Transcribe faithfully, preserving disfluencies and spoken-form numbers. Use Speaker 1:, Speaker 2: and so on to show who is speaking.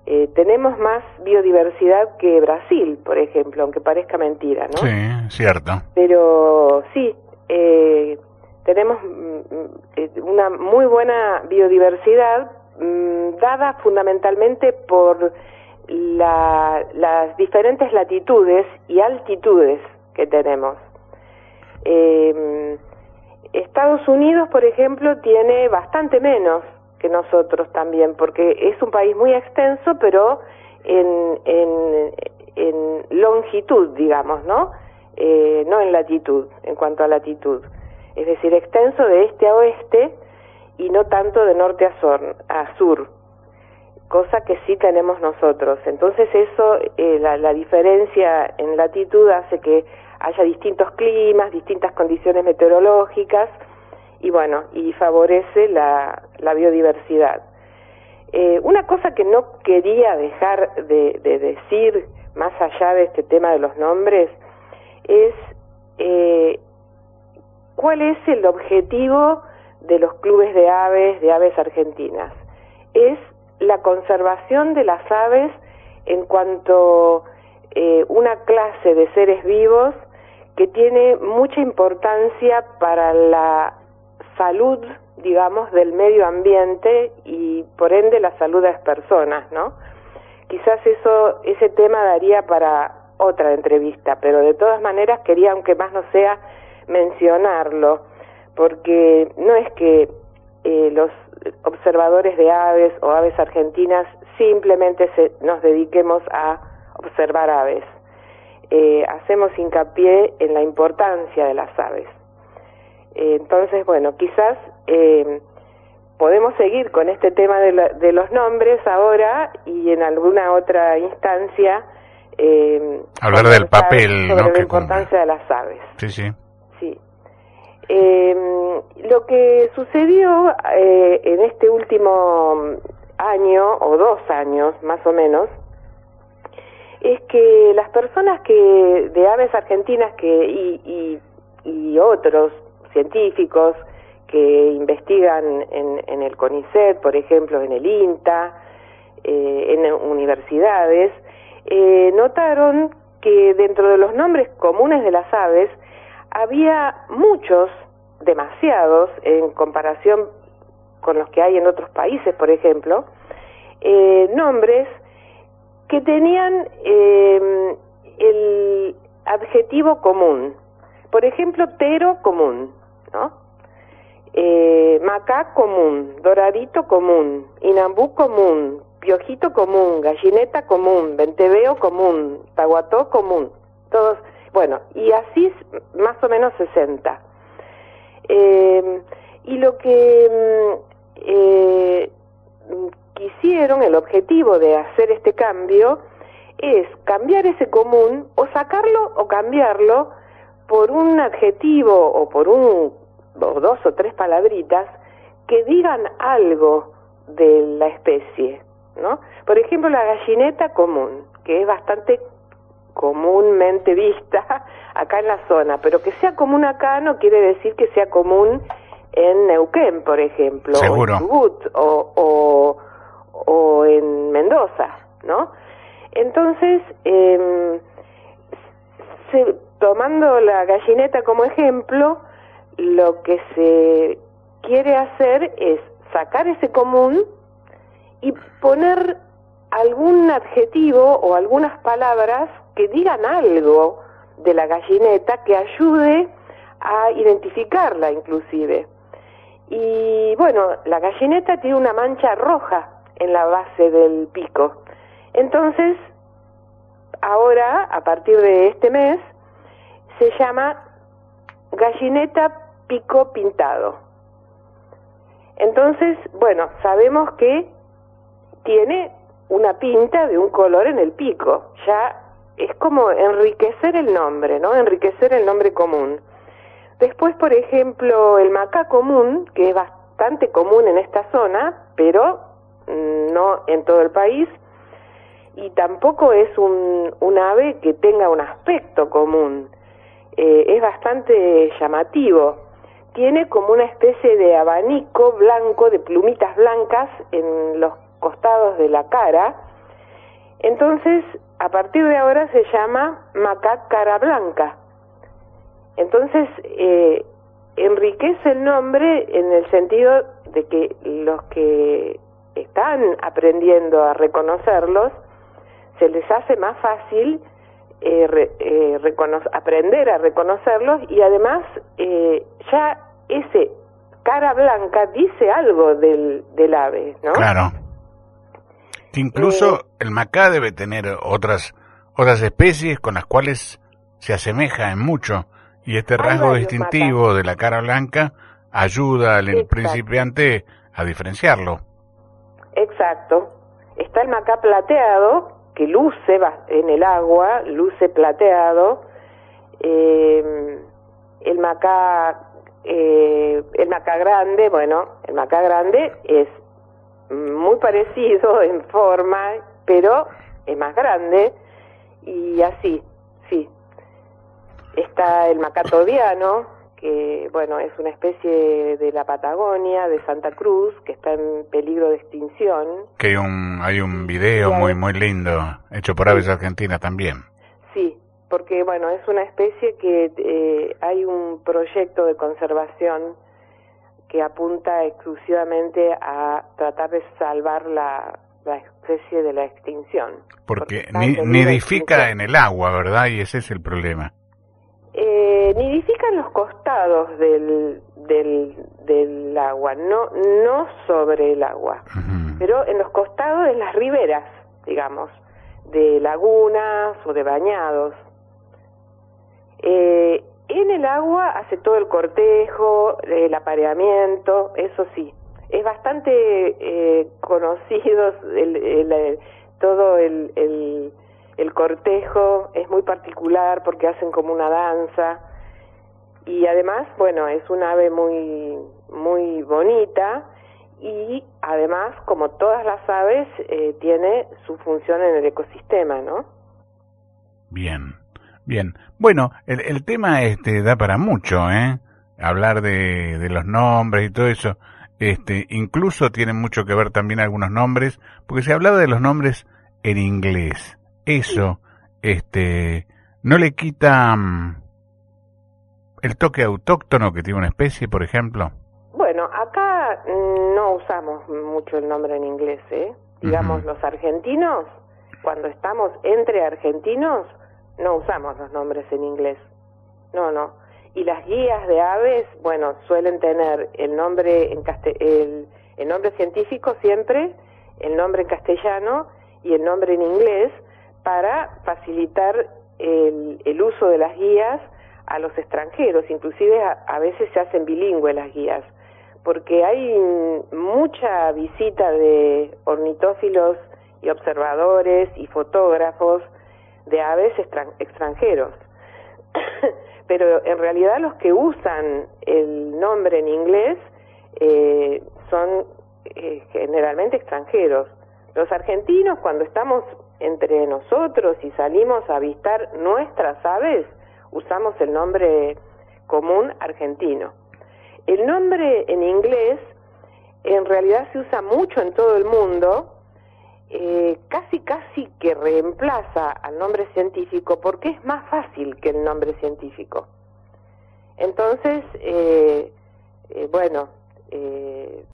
Speaker 1: Eh, tenemos más biodiversidad que Brasil, por ejemplo, aunque parezca mentira, ¿no?
Speaker 2: Sí, cierto.
Speaker 1: Pero sí, eh, tenemos mm, una muy buena biodiversidad mm, dada fundamentalmente por la, las diferentes latitudes y altitudes que tenemos. Eh, Estados Unidos, por ejemplo, tiene bastante menos que nosotros también, porque es un país muy extenso, pero en, en, en longitud, digamos, ¿no? Eh, no en latitud, en cuanto a latitud. Es decir, extenso de este a oeste y no tanto de norte a sur, a sur cosa que sí tenemos nosotros. Entonces eso, eh, la, la diferencia en latitud hace que haya distintos climas, distintas condiciones meteorológicas, y bueno, y favorece la, la biodiversidad. Eh, una cosa que no quería dejar de, de decir, más allá de este tema de los nombres, es eh, cuál es el objetivo de los clubes de aves, de aves argentinas. Es la conservación de las aves en cuanto eh, una clase de seres vivos que tiene mucha importancia para la salud, digamos, del medio ambiente y por ende la salud de las personas, ¿no? Quizás eso, ese tema daría para otra entrevista, pero de todas maneras quería, aunque más no sea, mencionarlo, porque no es que eh, los observadores de aves o aves argentinas simplemente se, nos dediquemos a observar aves. Eh, hacemos hincapié en la importancia de las aves. Entonces, bueno, quizás eh, podemos seguir con este tema de, la, de los nombres ahora y en alguna otra instancia eh,
Speaker 2: hablar del papel,
Speaker 1: sobre
Speaker 2: ¿no?
Speaker 1: la
Speaker 2: que
Speaker 1: importancia
Speaker 2: cumple.
Speaker 1: de las aves.
Speaker 2: Sí, sí.
Speaker 1: Sí. Eh, lo que sucedió eh, en este último año o dos años, más o menos, es que las personas que de aves argentinas que y, y, y otros científicos que investigan en, en el CONICET, por ejemplo, en el INTA, eh, en universidades, eh, notaron que dentro de los nombres comunes de las aves había muchos, demasiados, en comparación con los que hay en otros países, por ejemplo, eh, nombres que tenían eh, el adjetivo común. Por ejemplo, tero común, ¿no? Eh, macá común, doradito común, inambú común, piojito común, gallineta común, venteveo común, taguató común, todos, bueno, y así más o menos sesenta. Eh, y lo que eh, quisieron, el objetivo de hacer este cambio, es cambiar ese común, o sacarlo o cambiarlo por un adjetivo o por un o dos o tres palabritas que digan algo de la especie, ¿no? Por ejemplo, la gallineta común, que es bastante comúnmente vista acá en la zona, pero que sea común acá no quiere decir que sea común en Neuquén, por ejemplo,
Speaker 2: Seguro.
Speaker 1: o en Chubut, o, o, o en Mendoza, ¿no? Entonces, eh, se, tomando la gallineta como ejemplo, lo que se quiere hacer es sacar ese común y poner algún adjetivo o algunas palabras que digan algo de la gallineta que ayude a identificarla inclusive. Y bueno, la gallineta tiene una mancha roja en la base del pico. Entonces, ahora, a partir de este mes, se llama gallineta pico pintado. Entonces, bueno, sabemos que tiene una pinta de un color en el pico. Ya es como enriquecer el nombre, ¿no? Enriquecer el nombre común. Después, por ejemplo, el macá común, que es bastante común en esta zona, pero no en todo el país, y tampoco es un, un ave que tenga un aspecto común. Eh, es bastante llamativo. Tiene como una especie de abanico blanco, de plumitas blancas en los costados de la cara, Entonces, a partir de ahora se llama macá cara blanca. Entonces, eh, enriquece el nombre en el sentido de que los que están aprendiendo a reconocerlos, se les hace más fácil eh, re, eh, aprender a reconocerlos, y además eh, ya ese cara blanca dice algo del, del ave, ¿no?
Speaker 2: Claro. Incluso eh, el macá debe tener otras otras especies con las cuales se asemeja en mucho, y este rasgo distintivo macá de la cara blanca ayuda al Exacto. principiante a diferenciarlo.
Speaker 1: Exacto. Está el macá plateado, que luce en el agua, luce plateado. Eh, el macá eh, el macá grande, bueno, el macá grande es muy parecido en forma, pero es más grande, y así, sí. Está el macá todiano, que bueno, es una especie de la Patagonia, de Santa Cruz, que está en peligro de extinción.
Speaker 2: Que hay un, hay un video muy muy lindo, hecho por Aves Argentina también.
Speaker 1: Sí, porque bueno, es una especie que eh, hay un proyecto de conservación que apunta exclusivamente a tratar de salvar la, la especie de la extinción.
Speaker 2: Porque, porque ni, nidifica en el agua, ¿verdad? Y ese es el problema.
Speaker 1: Eh, nidifica en los costados del, del, del agua, no, no sobre el agua, uh-huh. pero en los costados, en las riberas, digamos, de lagunas o de bañados. Eh, En el agua hace todo el cortejo, el apareamiento, eso sí. Es bastante eh, conocido el, el, el, todo el, el, el cortejo, es muy particular porque hacen como una danza. Y además, bueno, es un ave muy, muy bonita, y además, como todas las aves, eh, tiene su función en el ecosistema, ¿no?
Speaker 2: Bien. Bien, bueno, el, el tema este da para mucho, ¿eh? Hablar de, de los nombres y todo eso. Este, incluso tienen mucho que ver también algunos nombres, porque se hablaba de los nombres en inglés. Eso, este, no le quita um, el toque autóctono que tiene una especie, por ejemplo.
Speaker 1: Bueno, acá no usamos mucho el nombre en inglés, ¿eh? Digamos, uh-huh. los argentinos, cuando estamos entre argentinos, no usamos los nombres en inglés, no, no. Y las guías de aves, bueno, suelen tener el nombre en caste- el, el nombre científico siempre, el nombre en castellano y el nombre en inglés, para facilitar el, el uso de las guías a los extranjeros. Inclusive a, a veces se hacen bilingües las guías, porque hay mucha visita de ornitófilos y observadores y fotógrafos de aves extran- extranjeros. Pero en realidad los que usan el nombre en inglés eh, son eh, generalmente extranjeros. Los argentinos, cuando estamos entre nosotros y salimos a avistar nuestras aves, usamos el nombre común argentino. El nombre en inglés en realidad se usa mucho en todo el mundo, Eh, casi casi que reemplaza al nombre científico, porque es más fácil que el nombre científico. Entonces, eh, eh, bueno, eh,